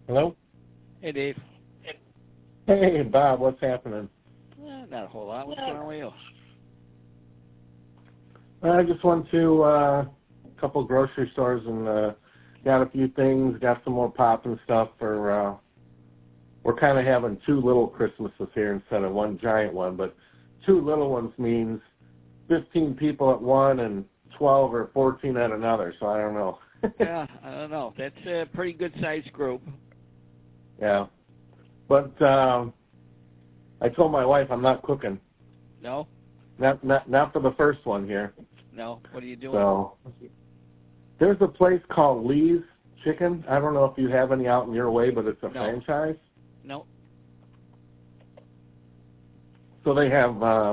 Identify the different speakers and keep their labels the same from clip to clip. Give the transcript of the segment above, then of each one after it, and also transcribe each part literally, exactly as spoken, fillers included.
Speaker 1: Hello?
Speaker 2: Hey, Dave.
Speaker 1: Hey, Bob, what's happening?
Speaker 2: Eh, not a whole lot. What's going on with you?
Speaker 1: I just went to uh, a couple grocery stores and uh, got a few things, got some more pop and stuff for, uh, we're kind of having two little Christmases here instead of one giant one, but two little ones means fifteen people at one and twelve or fourteen at another, so I don't know.
Speaker 2: Yeah, I don't know. That's a pretty good-sized group.
Speaker 1: Yeah. But um, I told my wife I'm not cooking.
Speaker 2: No?
Speaker 1: Not, not, not for the first one here.
Speaker 2: No? What are you doing?
Speaker 1: So there's a place called Lee's Chicken. I don't know if you have any out in your way, but it's a
Speaker 2: No.
Speaker 1: franchise.
Speaker 2: No.
Speaker 1: So they have, uh,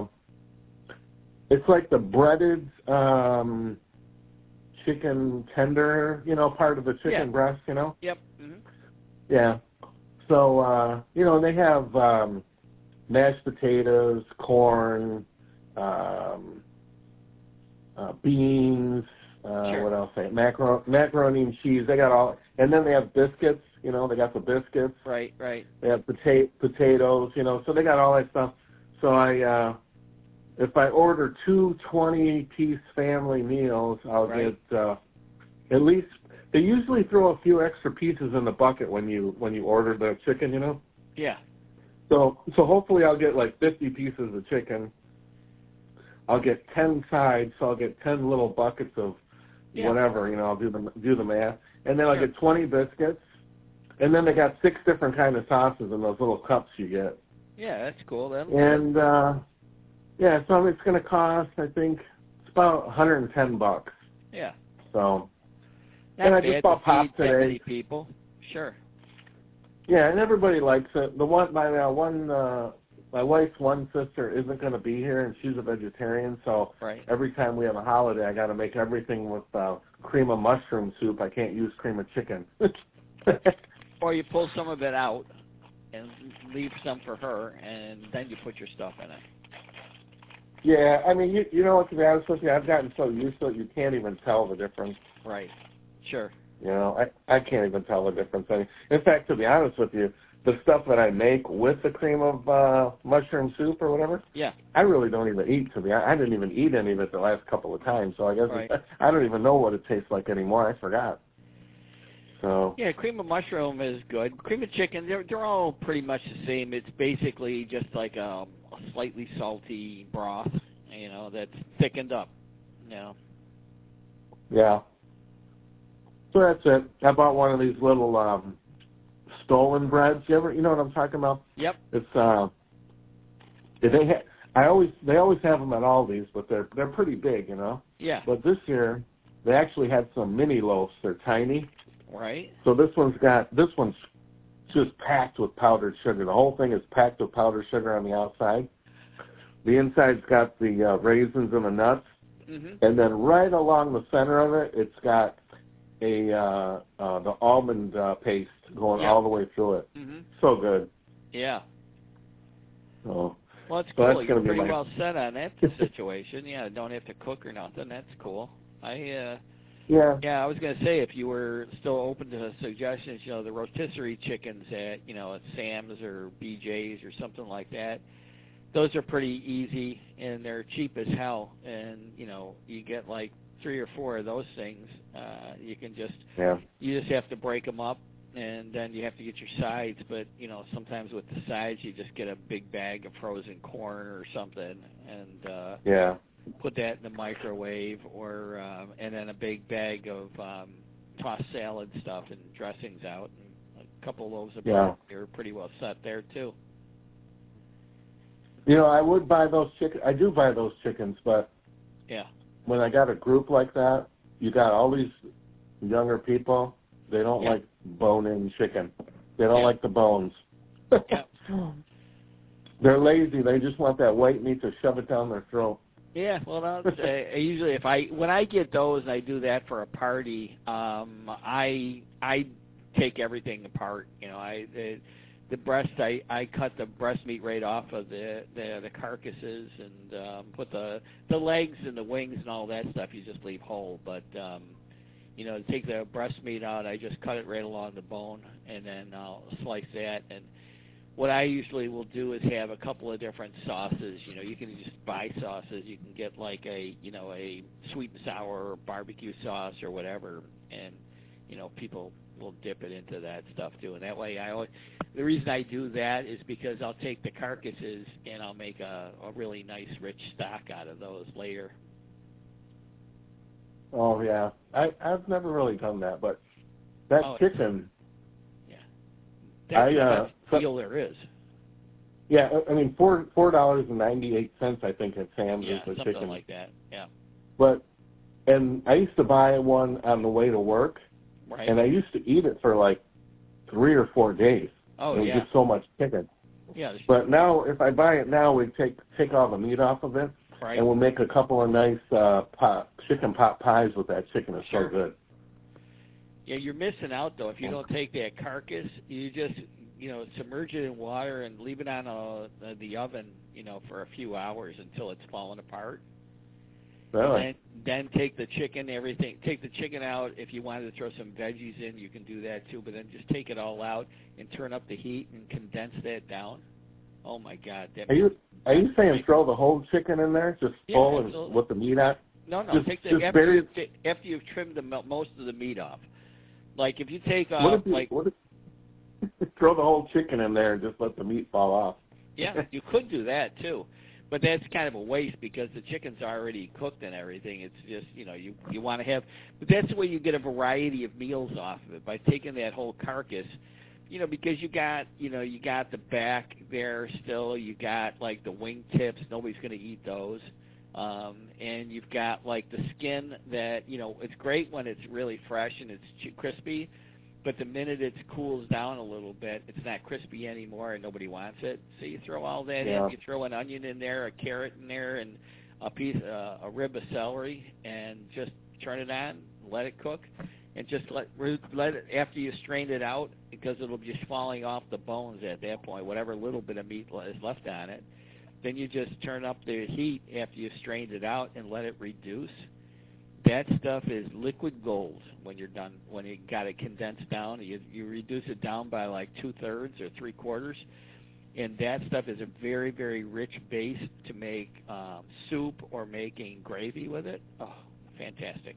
Speaker 1: it's like the breaded um, chicken tender, you know, part of the chicken
Speaker 2: Yeah.
Speaker 1: breast, you know?
Speaker 2: Yep. Mm-hmm.
Speaker 1: Yeah. So, uh, you know, they have um, mashed potatoes, corn, um, uh, beans, uh,
Speaker 2: Sure.
Speaker 1: what else? They Macaro- macaroni and cheese. They got all, and then they have biscuits. You know, they got the biscuits.
Speaker 2: Right, right.
Speaker 1: They have pota- potatoes. You know, so they got all that stuff. So I, uh, if I order two twenty-piece family meals, I'll
Speaker 2: Right.
Speaker 1: get uh, at least. They usually throw a few extra pieces in the bucket when you when you order the chicken. You know.
Speaker 2: Yeah.
Speaker 1: So so hopefully I'll get like fifty pieces of chicken. I'll get ten sides, so I'll get ten little buckets of
Speaker 2: Yeah.
Speaker 1: whatever, you know, I'll do the do the math. And then I'll
Speaker 2: Sure.
Speaker 1: get twenty biscuits. And then they got six different kind of sauces in those little cups you get.
Speaker 2: Yeah, that's cool. Then.
Speaker 1: And uh yeah, so it's going to cost, I think, it's about one hundred ten bucks.
Speaker 2: Yeah.
Speaker 1: So
Speaker 2: Not
Speaker 1: and I
Speaker 2: bad
Speaker 1: just bought
Speaker 2: to
Speaker 1: pop
Speaker 2: feed that
Speaker 1: today.
Speaker 2: many people. Sure.
Speaker 1: Yeah, and everybody likes it. The one my uh, one uh my wife's one sister isn't going to be here, and she's a vegetarian, so
Speaker 2: Right.
Speaker 1: every time we have a holiday, I got to make everything with uh, cream of mushroom soup. I can't use cream of chicken.
Speaker 2: Or you pull some of it out and leave some for her, and then you put your stuff in it.
Speaker 1: Yeah, I mean, you you know what, to be honest with you, I've gotten so used to it, you can't even tell the difference.
Speaker 2: Right. Sure.
Speaker 1: You know, I, I can't even tell the difference. I mean, in fact, to be honest with you, the stuff that I make with the cream of uh, mushroom soup or whatever,
Speaker 2: Yeah.
Speaker 1: I really don't even eat. To be, I didn't even eat any of it the last couple of times, so I guess
Speaker 2: Right.
Speaker 1: it's, I don't even know what it tastes like anymore. I forgot. So
Speaker 2: Yeah, cream of mushroom is good. Cream of chicken, they're they're all pretty much the same. It's basically just like a, a slightly salty broth, you know, that's thickened up. You know.
Speaker 1: yeah. So that's it. I bought one of these little um, stolen breads. You ever, you know what I'm talking about?
Speaker 2: Yep.
Speaker 1: It's uh, they ha- I always they always have them at Aldi's, but they're they're pretty big, you know.
Speaker 2: Yeah.
Speaker 1: But this year they actually had some mini loaves. They're tiny.
Speaker 2: Right.
Speaker 1: So this one's got this one's just packed with powdered sugar. The whole thing is packed with powdered sugar on the outside. The inside's got the uh, raisins and the nuts,
Speaker 2: Mhm.
Speaker 1: and then right along the center of it, it's got a uh, uh, the almond uh, paste going
Speaker 2: Yep.
Speaker 1: all the way through it.
Speaker 2: Mhm.
Speaker 1: So good.
Speaker 2: Yeah.
Speaker 1: So,
Speaker 2: Well, it's
Speaker 1: so
Speaker 2: cool.
Speaker 1: that's
Speaker 2: You're
Speaker 1: gonna be
Speaker 2: pretty
Speaker 1: my
Speaker 2: well set on that situation. Yeah, don't have to cook or nothing. That's cool. I uh
Speaker 1: yeah.
Speaker 2: Yeah, I was going to say, if you were still open to suggestions, you know, the rotisserie chickens at, you know, at Sam's or B J's or something like that, those are pretty easy, and they're cheap as hell. And, you know, you get like three or four of those things. Uh, you can just,
Speaker 1: Yeah.
Speaker 2: you just have to break them up, and then you have to get your sides. But, you know, sometimes with the sides, you just get a big bag of frozen corn or something, and uh,
Speaker 1: Yeah.
Speaker 2: put that in the microwave, or um, and then a big bag of um, tossed salad stuff and dressings out, and a couple of loaves of bread.
Speaker 1: Yeah.
Speaker 2: You're pretty well set there too.
Speaker 1: You know, I would buy those chicken. I do buy those chickens, but
Speaker 2: Yeah.
Speaker 1: when I got a group like that, you got all these younger people. They don't
Speaker 2: Yeah.
Speaker 1: like bone-in chicken. They don't
Speaker 2: Yeah.
Speaker 1: like the bones.
Speaker 2: Yeah.
Speaker 1: They're lazy. They just want that white meat to shove it down their throat.
Speaker 2: Yeah, well, that's, uh, usually if I when I get those and I do that for a party, um, I I take everything apart. You know, I the, the breast I, I cut the breast meat right off of the the, the carcasses, and um, put the the legs and the wings and all that stuff. You just leave whole, but um, you know, to take the breast meat out, I just cut it right along the bone, and then I'll slice that. And what I usually will do is have a couple of different sauces. You know, you can just buy sauces. You can get like a, you know, a sweet and sour or barbecue sauce or whatever, and, you know, people will dip it into that stuff too. And that way, I always, the reason I do that is because I'll take the carcasses and I'll make a, a really nice rich stock out of those later.
Speaker 1: Oh yeah, I I've never really done that, but that
Speaker 2: oh,
Speaker 1: chicken.
Speaker 2: Yeah, that's
Speaker 1: I,
Speaker 2: the
Speaker 1: uh,
Speaker 2: best
Speaker 1: so,
Speaker 2: deal there is.
Speaker 1: Yeah, I mean four four dollars and ninety eight cents I think at Sam's
Speaker 2: Yeah,
Speaker 1: is the
Speaker 2: something
Speaker 1: chicken.
Speaker 2: like that. Yeah.
Speaker 1: But and I used to buy one on the way to work,
Speaker 2: right.
Speaker 1: and I used to eat it for like three or four days.
Speaker 2: Oh
Speaker 1: it was
Speaker 2: yeah.
Speaker 1: just so much chicken.
Speaker 2: Yeah.
Speaker 1: But now, if I buy it now, we take take all the meat off of it,
Speaker 2: right.
Speaker 1: and we'll make a couple of nice uh, pot, chicken pot pies with that chicken. It's
Speaker 2: sure.
Speaker 1: so good.
Speaker 2: Yeah, you're missing out though if you don't take that carcass. You just, you know, submerge it in water and leave it on a, the oven, you know, for a few hours until it's falling apart.
Speaker 1: Really?
Speaker 2: And then, then take the chicken, everything. Take the chicken out. If you wanted to throw some veggies in, you can do that too. But then just take it all out and turn up the heat and condense that down. Oh my God! That
Speaker 1: are you are you saying throw the whole chicken in there, just
Speaker 2: yeah,
Speaker 1: full
Speaker 2: absolutely.
Speaker 1: and with the meat out?
Speaker 2: No, no.
Speaker 1: Just,
Speaker 2: take the
Speaker 1: just
Speaker 2: after,
Speaker 1: bury
Speaker 2: you, after you've trimmed the most of the meat off. Like if you take off,
Speaker 1: what if you,
Speaker 2: like
Speaker 1: what if, throw the whole chicken in there and just let the meat fall off.
Speaker 2: Yeah, you could do that too, but that's kind of a waste because the chicken's already cooked and everything. It's just, you know, you you want to have, but that's the way you get a variety of meals off of it by taking that whole carcass, you know, because you got, you know, you got the back there still, you got like the wing tips. Nobody's going to eat those. Um, and you've got like the skin that, you know, it's great when it's really fresh and it's ch- crispy, but the minute it cools down a little bit, it's not crispy anymore and nobody wants it. So you throw all that
Speaker 1: yeah.
Speaker 2: in, you throw an onion in there, a carrot in there, and a piece, uh, a rib of celery, and just turn it on, let it cook, and just let let it after you strain it out because it'll be just falling off the bones at that point, whatever little bit of meat is left on it. Then you just turn up the heat after you've strained it out and let it reduce. That stuff is liquid gold when you're done. When you got it condensed down, you you reduce it down by like two thirds or three quarters, and that stuff is a very very rich base to make um, soup or making gravy with it. Oh, fantastic!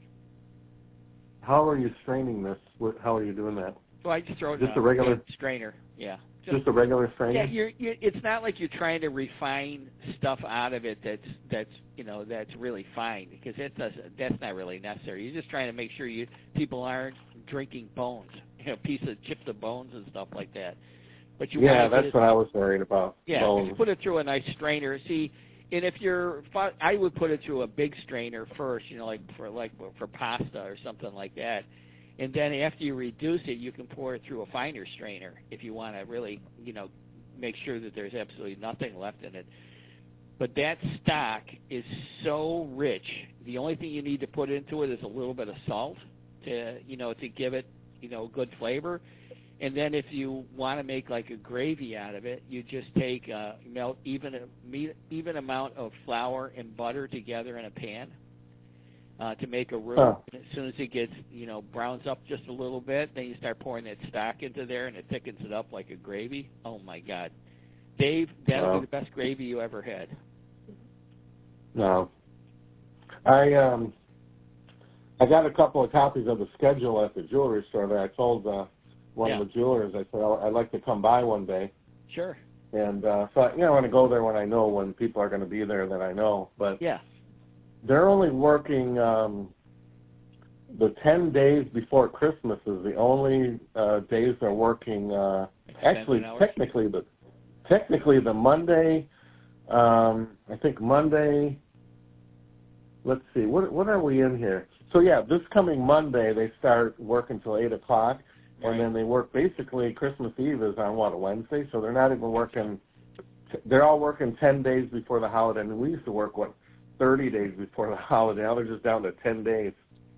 Speaker 1: How are you straining this? How are you doing that?
Speaker 2: Well, I just throw it
Speaker 1: just
Speaker 2: in
Speaker 1: a regular
Speaker 2: strainer. Yeah.
Speaker 1: Just, just a regular strainer?
Speaker 2: Yeah, you're, you're, it's not like you're trying to refine stuff out of it that's that's you know that's really fine because it does that's not really necessary. You're just trying to make sure you people aren't drinking bones, you know, piece of chips of bones and stuff like that. But you
Speaker 1: yeah,
Speaker 2: want
Speaker 1: that's
Speaker 2: it,
Speaker 1: what I was worried about.
Speaker 2: Yeah,
Speaker 1: bones.
Speaker 2: you put it through a nice strainer. See, and if you're, I would put it through a big strainer first, you know, like for like for pasta or something like that. And then after you reduce it, you can pour it through a finer strainer if you want to really, you know, make sure that there's absolutely nothing left in it. But that stock is so rich. The only thing you need to put into it is a little bit of salt to, you know, to give it, you know, good flavor. And then if you want to make like a gravy out of it, you just take uh, melt even a even amount of flour and butter together in a pan. Uh, to make a roux.
Speaker 1: Huh.
Speaker 2: As soon as it gets, you know, browns up just a little bit, then you start pouring that stock into there, and it thickens it up like a gravy. Oh, my God. Dave, that'll
Speaker 1: wow.
Speaker 2: be the best gravy you ever had.
Speaker 1: No. I um, I got a couple of copies of the schedule at the jewelry store that I told uh, one
Speaker 2: yeah.
Speaker 1: of the jewelers, I said, I'd like to come by one day.
Speaker 2: Sure.
Speaker 1: And uh, so, I, you know, I want to go there when I know when people are going to be there that I know. But
Speaker 2: yeah.
Speaker 1: they're only working um, the ten days before Christmas is the only uh, days they're working. Uh, actually, technically, the technically the Monday. Um, I think Monday. Let's see. What what are we in here? So yeah, this coming Monday they start work until eight o'clock, and
Speaker 2: right.
Speaker 1: then they work basically Christmas Eve is on what a Wednesday. So they're not even working. They're all working ten days before the holiday, and we used to work what. thirty days before the holiday. Now they're just down to ten days.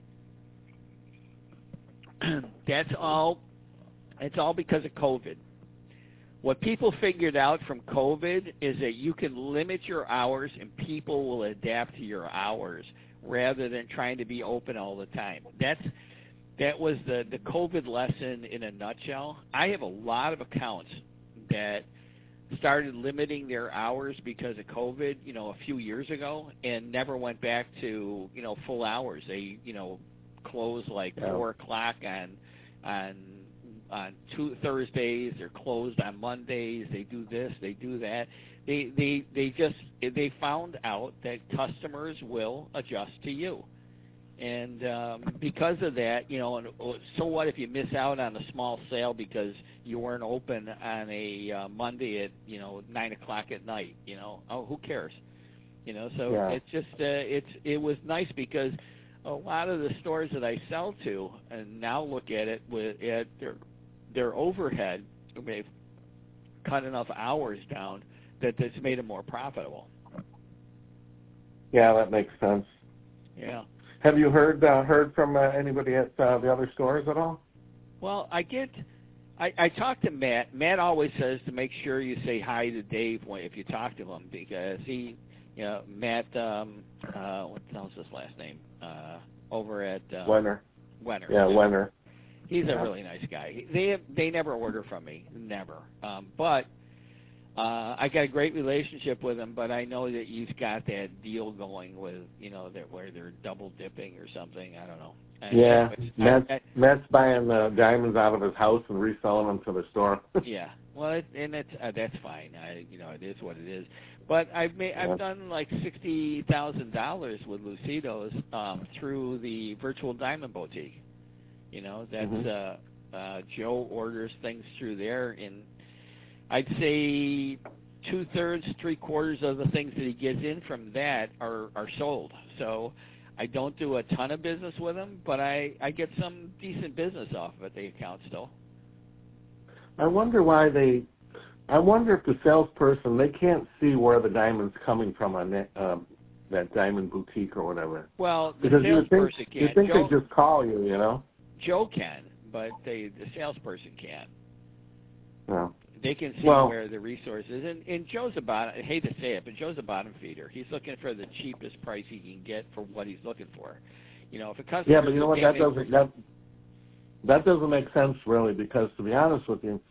Speaker 2: That's all. It's all because of COVID. What people figured out from COVID is that you can limit your hours and people will adapt to your hours rather than trying to be open all the time. That's that was the the COVID lesson in a nutshell. I have a lot of accounts that started limiting their hours because of COVID, you know, a few years ago, and never went back to, you know, full hours. They, you know, close like
Speaker 1: Yeah.
Speaker 2: four o'clock on on on two Thursdays. They're closed on Mondays. They do this. They do that. They they they just they found out that customers will adjust to you. And um, because of that, you know, and so what if you miss out on a small sale because you weren't open on a uh, Monday at, you know, nine o'clock at night? You know, oh, who cares? You know, so
Speaker 1: Yeah.
Speaker 2: it's just uh, it's it was nice because a lot of the stores that I sell to and now look at it with at their their overhead, they've cut enough hours down that it's made them more profitable.
Speaker 1: Yeah, that makes sense.
Speaker 2: Yeah.
Speaker 1: Have you heard uh, heard from uh, anybody at uh, the other stores at all?
Speaker 2: Well, I get, I, I talk to Matt. Matt always says to make sure you say hi to Dave when, if you talk to him, because he, you know, Matt, um, uh, what the hell's his last name? Uh, over at uh,
Speaker 1: Wenner.
Speaker 2: Wenner.
Speaker 1: Yeah, Wenner.
Speaker 2: He's
Speaker 1: yeah.
Speaker 2: a really nice guy. They they never order from me, never. Um, but uh, I got a great relationship with him. But I know that you've got that deal going with, you know, that where they're double dipping or something. I don't know.
Speaker 1: Yeah,
Speaker 2: Anyways,
Speaker 1: Matt's,
Speaker 2: I, I,
Speaker 1: Matt's buying the diamonds out of his house and reselling them to the store.
Speaker 2: yeah, well, it, and it's uh, that's fine. I, you know, it is what it is. But I've made, I've
Speaker 1: Yeah.
Speaker 2: done like sixty thousand dollars with Lucido's um, through the Virtual Diamond Boutique. You know, that's
Speaker 1: Mhm.
Speaker 2: uh, uh, Joe orders things through there, and I'd say two thirds, three quarters of the things that he gets in from that are are sold. So I don't do a ton of business with him, but I I get some decent business off of it. The account still.
Speaker 1: I wonder why they. I wonder if the salesperson, they can't see where the diamond's coming from on that um, that diamond boutique or whatever.
Speaker 2: Well, the
Speaker 1: Because you would think
Speaker 2: salesperson
Speaker 1: you
Speaker 2: can't.
Speaker 1: think
Speaker 2: Joe,
Speaker 1: they just call you, you know.
Speaker 2: Joe can, but they the salesperson can't.
Speaker 1: No.
Speaker 2: They can see
Speaker 1: Well-
Speaker 2: where the resource is, and, and Joe's a bottom. I hate to say it, but Joe's a bottom feeder. He's looking for the cheapest price he can get for what he's looking for. You know, if a customer.
Speaker 1: Yeah, but you know what? That doesn't that that doesn't make sense really, because to be honest with you,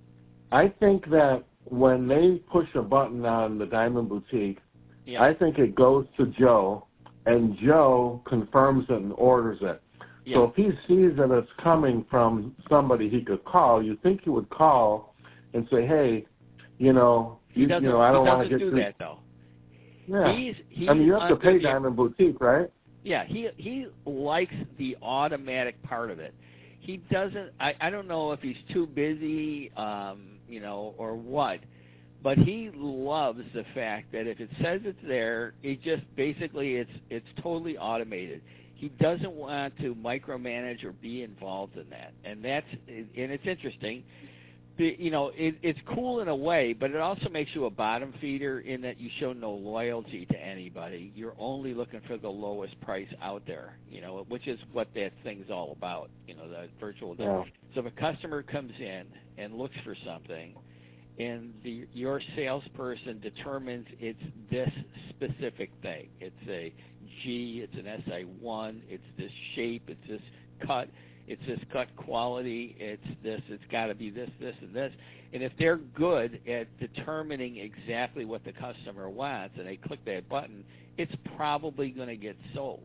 Speaker 1: I think that when they push a button on the Diamond Boutique,
Speaker 2: Yeah.
Speaker 1: I think it goes to Joe, and Joe confirms it and orders it.
Speaker 2: Yeah.
Speaker 1: So if he sees that it's coming from somebody he could call, you think he would call and say, "Hey, you know,
Speaker 2: He
Speaker 1: you,
Speaker 2: doesn't.
Speaker 1: you know, I don't
Speaker 2: he
Speaker 1: want to
Speaker 2: doesn't
Speaker 1: get
Speaker 2: do
Speaker 1: through."
Speaker 2: that though.
Speaker 1: Yeah.
Speaker 2: He's, he's
Speaker 1: I mean, you have to
Speaker 2: under
Speaker 1: pay
Speaker 2: the-
Speaker 1: Diamond Boutique, right?
Speaker 2: Yeah, he he likes the automatic part of it. He doesn't. I I don't know if he's too busy, um, you know, or what, but he loves the fact that if it says it's there, it just basically it's it's totally automated. He doesn't want to micromanage or be involved in that, and that's and it's interesting. The, you know, it, it's cool in a way, but it also makes you a bottom feeder in that you show no loyalty to anybody. You're only looking for the lowest price out there, you know, which is what that thing's all about, you know, the virtual.
Speaker 1: Yeah.
Speaker 2: So if a customer comes in and looks for something, and the, your salesperson determines it's this specific thing, it's a G, it's an S I one, it's this shape, it's this cut, it's this cut quality, it's this, it's got to be this, this, and this. And if they're good at determining exactly what the customer wants and they click that button, it's probably going to get sold.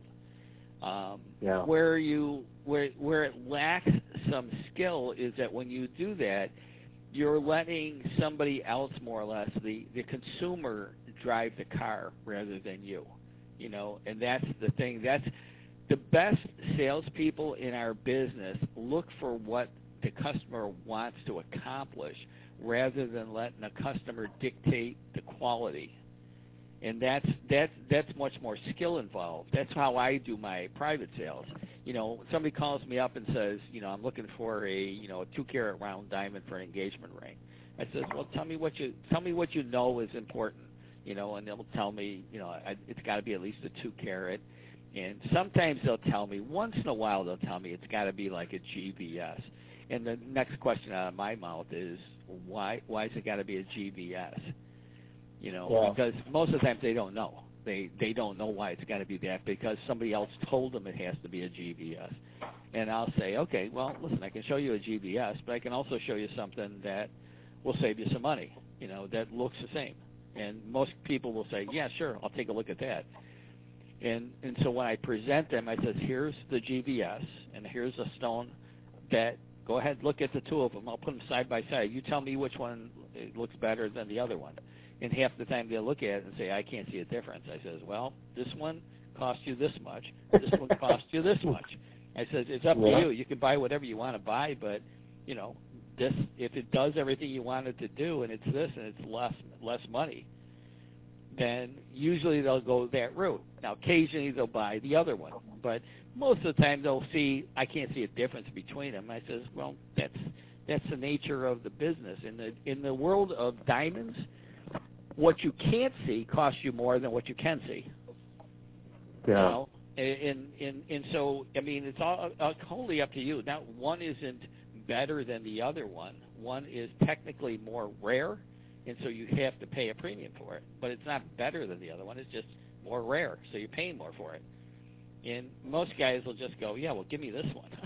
Speaker 2: Um,
Speaker 1: Yeah.
Speaker 2: Where you where where it lacks some skill is that when you do that, you're letting somebody else, more or less, the, the consumer, drive the car rather than you. You know, and that's the thing. That's the best salespeople in our business look for what the customer wants to accomplish rather than letting a customer dictate the quality. And that's that's that's much more skill involved. That's how I do my private sales. You know, somebody calls me up and says, you know, I'm looking for a, you know, a two carat round diamond for an engagement ring. I says, well, tell me what you tell me what you know is important. You know, and they'll tell me, you know, I, it's got to be at least a two carat. And sometimes they'll tell me, once in a while they'll tell me it's got to be like a G V S. And the next question out of my mouth is, why why's it got to be a G V S? You know,
Speaker 1: Yeah.
Speaker 2: because most of the times they don't know. they they don't know why it's got to be that because somebody else told them it has to be a G V S. And I'll say, okay, well, listen, I can show you a G V S, but I can also show you something that will save you some money, you know, that looks the same. And most people will say, yeah, sure, I'll take a look at that. And and so when I present them, I says, here's the G V S, and here's a stone that, go ahead, look at the two of them. I'll put them side by side. You tell me which one looks better than the other one. And half the time they'll look at it and say, I can't see a difference. I says, well, this one cost you this much. This one cost you this much. I says, it's up
Speaker 1: yeah.
Speaker 2: to you. You can buy whatever you want to buy, but, you know, this if it does everything you want it to do and it's this and it's less less money, then usually they'll go that route. Now, occasionally they'll buy the other one, but most of the time they'll see, I can't see a difference between them. I says, well, that's that's the nature of the business. In the in the world of diamonds, what you can't see costs you more than what you can see.
Speaker 1: Yeah.
Speaker 2: You know? And, and and so, I mean, it's all uh, wholly up to you. Now, one isn't better than the other one. One is technically more rare, and so you have to pay a premium for it. But it's not better than the other one. It's just more rare, so you're paying more for it. And most guys will just go, yeah, well, give me this one.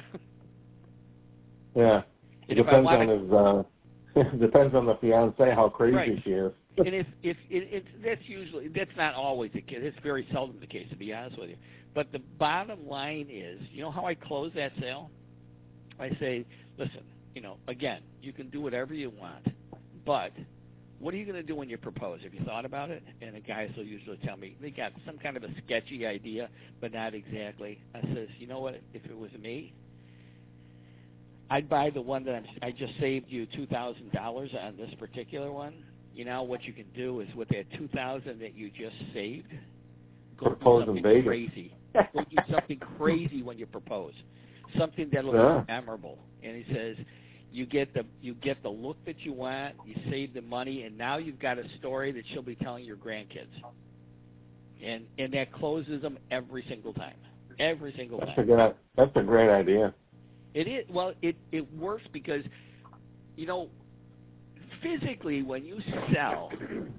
Speaker 1: yeah. It depends on
Speaker 2: to,
Speaker 1: his, uh, depends on the fiancée, how crazy
Speaker 2: right.
Speaker 1: she is.
Speaker 2: And if, if it, it, that's usually, that's not always the case. It's very seldom the case, to be honest with you. But the bottom line is, you know how I close that sale? I say, listen, you know, again, you can do whatever you want, but what are you going to do when you propose? Have you thought about it? And the guys will usually tell me they got some kind of a sketchy idea, but not exactly. I says, you know what? If it was me, I'd buy the one that I'm, I just saved you two thousand dollars on this particular one. You know what you can do is with that two thousand that you just saved, go
Speaker 1: propose
Speaker 2: do something
Speaker 1: in Vegas.
Speaker 2: crazy. Go do something crazy when you propose, something that'll
Speaker 1: yeah.
Speaker 2: be memorable. And he says, you get the you get the look that you want, you save the money, and now you've got a story that she'll be telling your grandkids. And and that closes them every single time, every single
Speaker 1: That's
Speaker 2: time.
Speaker 1: A good, that's a great idea.
Speaker 2: It is well, it it works because, you know, physically when you sell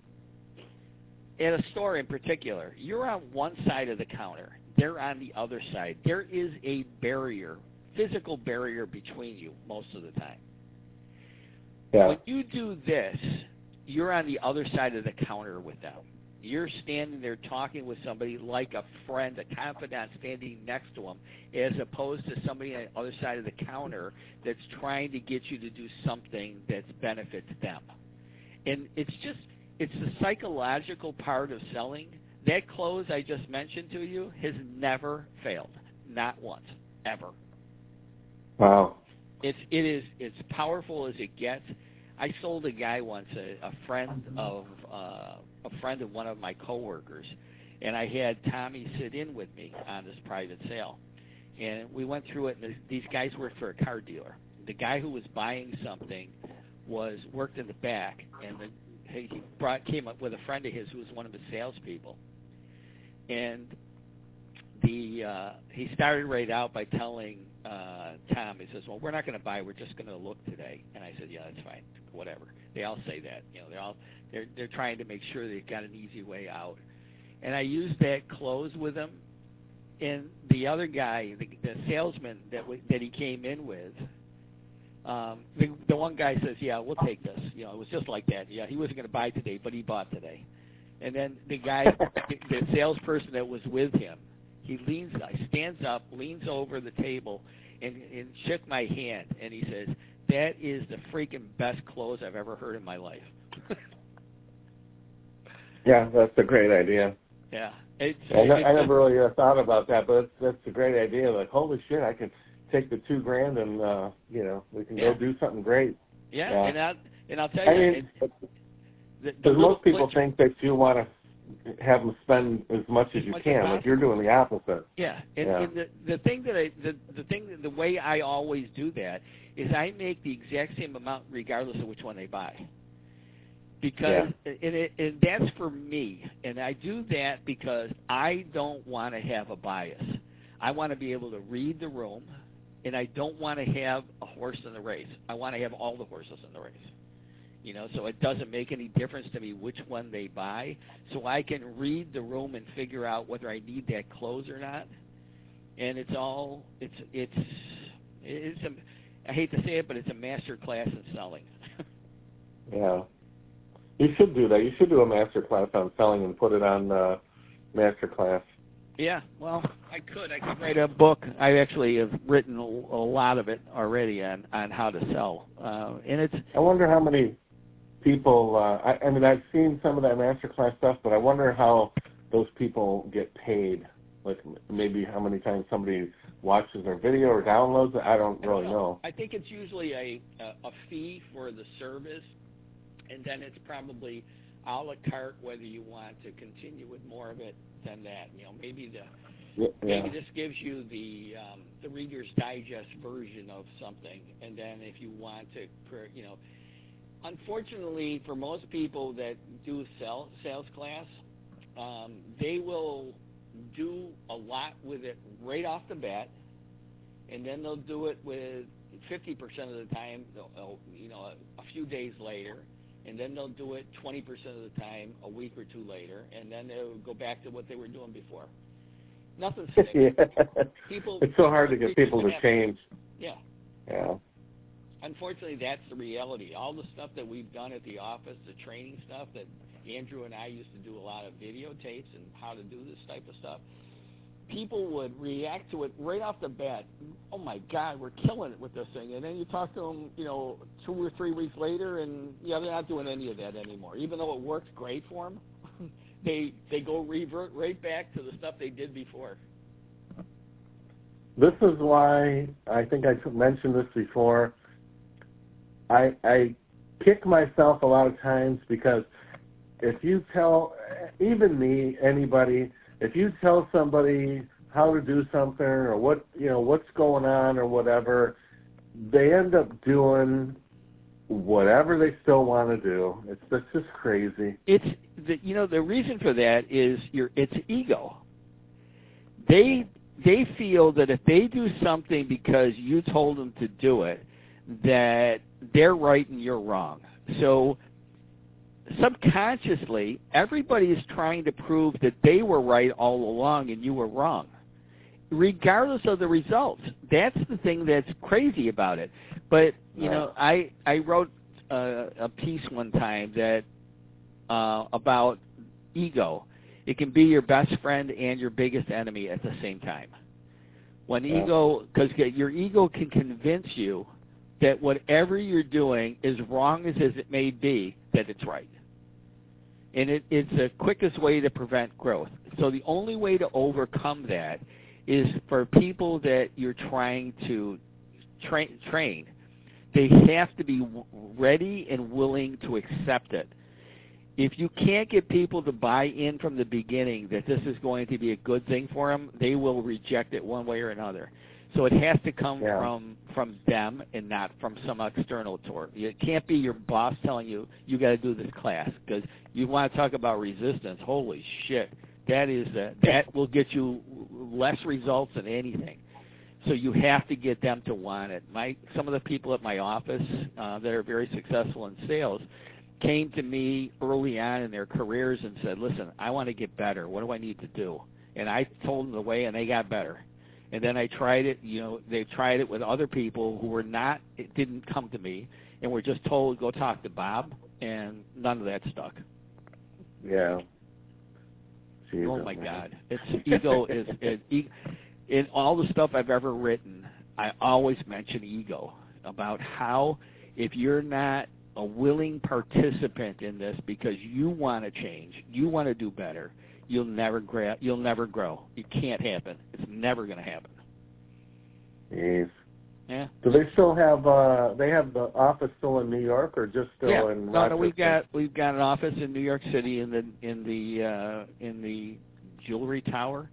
Speaker 2: at a store in particular, you're on one side of the counter. They're on the other side. There is a barrier, physical barrier between you most of the time.
Speaker 1: Yeah.
Speaker 2: When you do this, you're on the other side of the counter with them. You're standing there talking with somebody like a friend, a confidant standing next to them, as opposed to somebody on the other side of the counter that's trying to get you to do something that benefits them. And it's just, it's the psychological part of selling. That close I just mentioned to you has never failed, not once, ever.
Speaker 1: Wow.
Speaker 2: It's it is it's powerful as it gets. I sold a guy once, a, a friend of uh, a friend of one of my coworkers, and I had Tommy sit in with me on this private sale, and we went through it. And these guys worked for a car dealer. The guy who was buying something was worked in the back, and the, he brought came up with a friend of his who was one of his salespeople, and the uh, he started right out by telling uh, Tom, he says, well, we're not going to buy, we're just going to look today. And I said, yeah, that's fine, whatever. They all say that. You know, they're all they're they're trying to make sure they've got an easy way out. And I used that close with him. And the other guy, the, the salesman that w- that he came in with, um, the, the one guy says, yeah, we'll take this. You know, it was just like that. Yeah, he wasn't going to buy today, but he bought today. And then the guy, the, the salesperson that was with him, he leans, stands up, leans over the table, and, and shook my hand, and he says, that is the freaking best close I've ever heard in my life.
Speaker 1: Yeah, that's a great idea.
Speaker 2: Yeah. It's,
Speaker 1: I,
Speaker 2: it's,
Speaker 1: I never really uh, thought about that, but it's, that's a great idea. Like, holy shit, I could take the two grand and, uh, you know, we can
Speaker 2: yeah.
Speaker 1: go do something great.
Speaker 2: Yeah,
Speaker 1: yeah.
Speaker 2: and, I, and I'll tell
Speaker 1: I
Speaker 2: you,
Speaker 1: mean,
Speaker 2: because
Speaker 1: most people
Speaker 2: glitch,
Speaker 1: think that you want to have them spend as much as, as you much can. As like you're doing the opposite.
Speaker 2: Yeah, and,
Speaker 1: yeah.
Speaker 2: and the the thing that I the the thing the way I always do that is I make the exact same amount regardless of which one they buy. Because yeah. and, it, and that's for me, and I do that because I don't want to have a bias. I want to be able to read the room, and I don't want to have a horse in the race. I want to have all the horses in the race. You know, so it doesn't make any difference to me which one they buy. So I can read the room and figure out whether I need that clothes or not. And it's all it's it's it's a I hate to say it, but it's a master class in selling.
Speaker 1: Yeah, you should do that. You should do a master class on selling and put it on uh, master class.
Speaker 2: Yeah, well, I could. I could write a book. I actually have written a, a lot of it already on on how to sell. Uh, and it's.
Speaker 1: I wonder how many people. Uh, I, I mean, I've seen some of that master class stuff, but I wonder how those people get paid. Like maybe how many times somebody watches their video or downloads it. I don't really
Speaker 2: I don't know.
Speaker 1: know.
Speaker 2: I think it's usually a, a a fee for the service, and then it's probably a la carte whether you want to continue with more of it than that. You know, maybe the
Speaker 1: Yeah.
Speaker 2: maybe this gives you the um, the Reader's Digest version of something, and then if you want to, you know, unfortunately for most people that do sell sales class, um, they will do a lot with it right off the bat, and then they'll do it with fifty percent of the time, you know, a, a few days later, and then they'll do it twenty percent of the time a week or two later, and then they'll go back to what they were doing before. Nothing sticks.
Speaker 1: Yeah.
Speaker 2: People,
Speaker 1: it's so hard to get people to change.
Speaker 2: Yeah.
Speaker 1: Yeah.
Speaker 2: Unfortunately, that's the reality. All the stuff that we've done at the office, the training stuff that Andrew and I used to do a lot of videotapes and how to do this type of stuff, people would react to it right off the bat. Oh, my God, we're killing it with this thing. And then you talk to them, you know, two or three weeks later, and, yeah, they're not doing any of that anymore. Even though it worked great for them, they, they go revert right back to the stuff they did before.
Speaker 1: This is why I think I mentioned this before. I, I kick myself a lot of times because if you tell, even me, anybody, if you tell somebody how to do something or what, you know, what's going on or whatever, they end up doing whatever they still want to do. It's that's just crazy.
Speaker 2: It's the, you know, the reason for that is your it's ego. They they feel that if they do something because you told them to do it, that they're right and you're wrong. So subconsciously, everybody is trying to prove that they were right all along and you were wrong, regardless of the results. That's the thing that's crazy about it. But, you know, I, I wrote uh, a piece one time that uh, about ego. It can be your best friend and your biggest enemy at the same time. When ego, because your ego can convince you that whatever you're doing, as wrong as, as it may be, that it's right. And it, it's the quickest way to prevent growth. So the only way to overcome that is for people that you're trying to tra- train. They have to be ready and willing to accept it. If you can't get people to buy in from the beginning that this is going to be a good thing for them, they will reject it one way or another. So it has to come
Speaker 1: yeah.
Speaker 2: from from them and not from some external source. It can't be your boss telling you, you got to do this class, because you want to talk about resistance. Holy shit. That is uh, that will get you less results than anything. So you have to get them to want it. My Some of the people at my office uh, that are very successful in sales came to me early on in their careers and said, listen, I want to get better. What do I need to do? And I told them the way, and they got better. And then I tried it, you know, they tried it with other people who were not, it didn't come to me, and were just told, go talk to Bob, and none of that stuck.
Speaker 1: Yeah. Jesus,
Speaker 2: oh, my
Speaker 1: man.
Speaker 2: God. It's ego is, it, in all the stuff I've ever written, I always mention ego, about how if you're not a willing participant in this because you want to change, you want to do better, you'll never gra- you'll never grow. It can't happen. It's never going to happen.
Speaker 1: Yes.
Speaker 2: Yeah.
Speaker 1: Do they still have uh they have the office still in New York or just still
Speaker 2: yeah.
Speaker 1: in
Speaker 2: no,
Speaker 1: Rochester?
Speaker 2: No, we've got we've got an office in New York City in the in the uh, in the Jewelry Tower.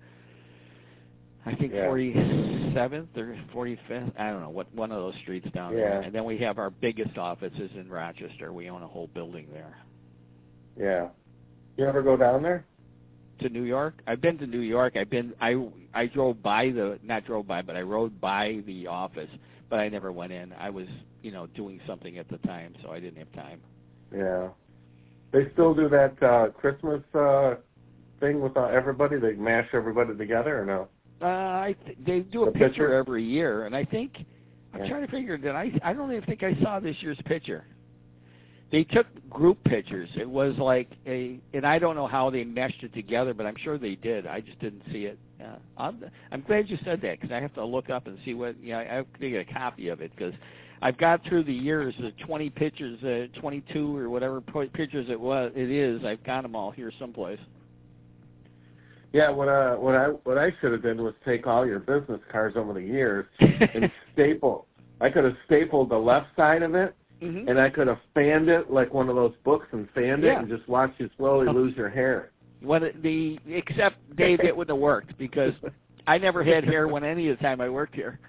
Speaker 2: I think
Speaker 1: yeah.
Speaker 2: forty-seventh or forty-fifth. I don't know what one of those streets down
Speaker 1: yeah.
Speaker 2: there. And then we have our biggest offices in Rochester. We own a whole building there.
Speaker 1: Yeah. You ever go down there?
Speaker 2: To New York? I've been to New York. I've been I I drove by the not drove by, but I rode by the office, but I never went in. I was, you know, doing something at the time, so I didn't have time.
Speaker 1: Yeah. They still do that uh, Christmas uh, thing with uh, everybody? They mash everybody together or no?
Speaker 2: Uh, I th- they do a
Speaker 1: The
Speaker 2: picture
Speaker 1: picture?
Speaker 2: every year, and I think I'm
Speaker 1: Yeah.
Speaker 2: trying to figure that I I don't even think I saw this year's picture. They took group pictures. It was like a, and I don't know how they meshed it together, but I'm sure they did. I just didn't see it. Uh, I'm, I'm glad you said that because I have to look up and see what. You know, I have to get a copy of it because I've got through the years the twenty pictures, uh, twenty-two or whatever pictures it was. It is. I've got them all here someplace.
Speaker 1: Yeah, what uh, what I what I should have done was take all your business cards over the years and staple. I could have stapled the left side of it, mm-hmm. and I could have fanned it like one of those books and fanned
Speaker 2: yeah.
Speaker 1: it and just watch you slowly lose your hair.
Speaker 2: When it, the except Dave, it wouldn't have worked because I never had hair when any of the time I worked here.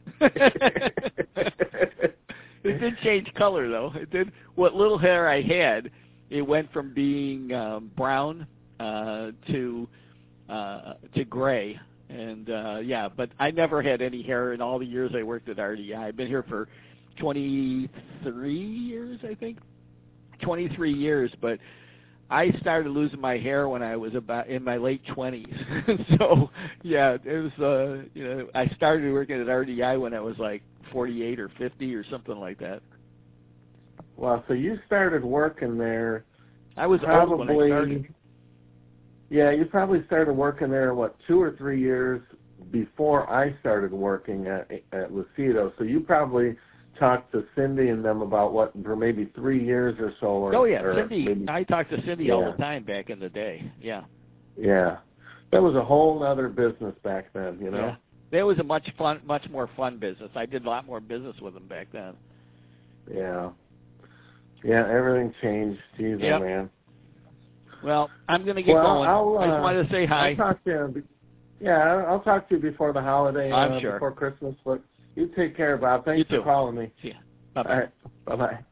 Speaker 2: It did change color though. It did. What little hair I had, it went from being um, brown uh, to uh, to gray, and uh, yeah. But I never had any hair in all the years I worked at R D I. I've been here for twenty-three years, I think. twenty-three years, but I started losing my hair when I was about in my late twenties. So yeah, it was. Uh, you know, I started working at R D I when I was like forty-eight or fifty or something like that.
Speaker 1: Well, so you started working there.
Speaker 2: I was
Speaker 1: probably.
Speaker 2: old when I started.
Speaker 1: Yeah, you probably started working there what two or three years before I started working at at Lucido. So you probably talked to Cindy and them about what for maybe three years or so. Or,
Speaker 2: oh yeah,
Speaker 1: or
Speaker 2: Cindy.
Speaker 1: maybe,
Speaker 2: I talked to Cindy
Speaker 1: yeah.
Speaker 2: all the time back in the day. Yeah.
Speaker 1: Yeah, that was a whole other business back then. You know.
Speaker 2: Yeah. That was a much fun, much more fun business. I did a lot more business with them back then.
Speaker 1: Yeah. Yeah, everything changed. Jeez,
Speaker 2: yep.
Speaker 1: oh, man.
Speaker 2: Well, I'm going to get
Speaker 1: well,
Speaker 2: going.
Speaker 1: I'll, uh,
Speaker 2: I just wanted to say hi.
Speaker 1: I'll talk to you. Yeah, I'll talk to you before the holiday.
Speaker 2: I'm
Speaker 1: uh,
Speaker 2: sure.
Speaker 1: Before Christmas. But you take care, Bob. Thanks
Speaker 2: you
Speaker 1: for
Speaker 2: too.
Speaker 1: calling me.
Speaker 2: See ya. Bye-bye.
Speaker 1: All right. Bye-bye.